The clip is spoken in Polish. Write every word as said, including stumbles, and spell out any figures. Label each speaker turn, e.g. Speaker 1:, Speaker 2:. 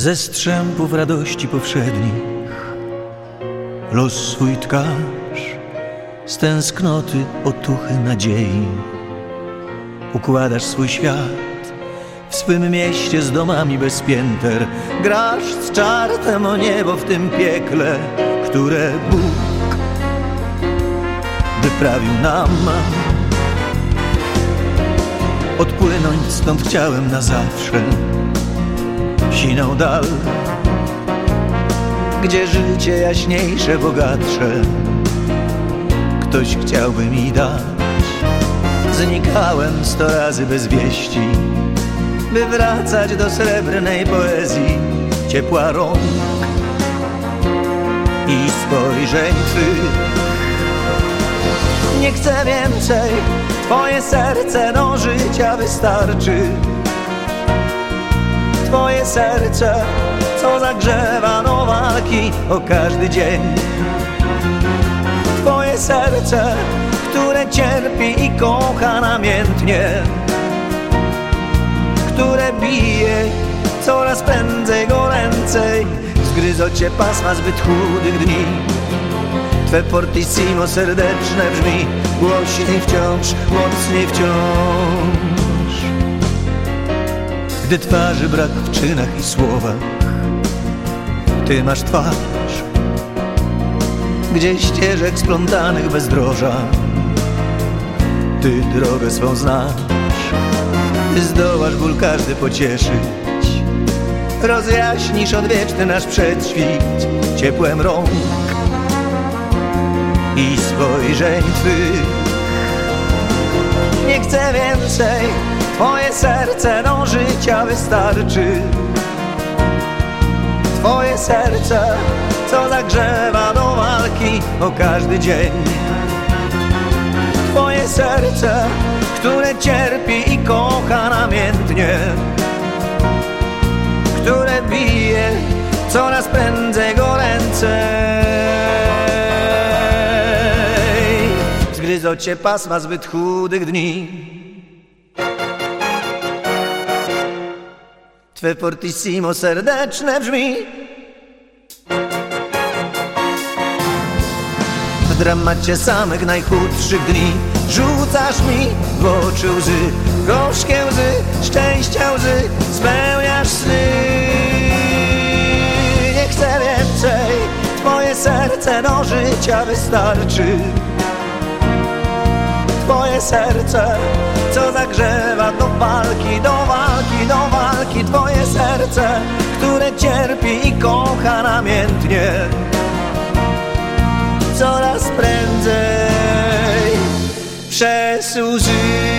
Speaker 1: ze strzępów radości powszednich. Los swój tkasz z tęsknoty, otuchy, nadziei. Układasz swój świat w swym mieście z domami bez pięter. Grasz z czartem o niebo w tym piekle, które Bóg wyprawił nam. Odpłynąć stąd chciałem na zawsze, w siną dal, gdzie życie jaśniejsze, bogatsze ktoś chciałby mi dać. Znikałem sto razy bez wieści, by wracać do srebrnej poezji, ciepła rąk i spojrzeń twych. Nie chcę więcej, twoje serce do życia wystarczy. Twoje serce, co zagrzewa do walki o każdy dzień. Twoje serce, które cierpi i kocha namiętnie, które bije coraz prędzej, goręcej. Zgryzą cię pasma zbyt chudych dni. Twe fortissimo serdeczne brzmi głośniej wciąż, mocniej wciąż. Gdy twarzy brak w czynach i słowach, ty masz twarz, gdzie ścieżek splątanych bezdroża, ty drogę swą znasz. Ty zdołasz ból każdy pocieszyć, rozjaśnisz odwieczny nasz przedświt ciepłem rąk i spojrzeń twych. Nie chcę więcej, twoje serce do życia wystarczy. Twoje serce, co zagrzewa do walki o każdy dzień. Twoje serce, które cierpi i kocha namiętnie, które bije coraz prędzej, goręcej. Zgryzą cię pasma zbyt chudych dni. Twe fortissimo serdeczne brzmi. W dramacie samych najchudszych dni rzucasz mi w oczy łzy, gorzkie łzy, szczęścia łzy, spełniasz sny. Nie chcę więcej, twoje serce do życia wystarczy. Twoje serce, co zagrzewa do walki, do walki, do walki. Twoje serce, które cierpi i kocha namiętnie, coraz prędzej przez łzy.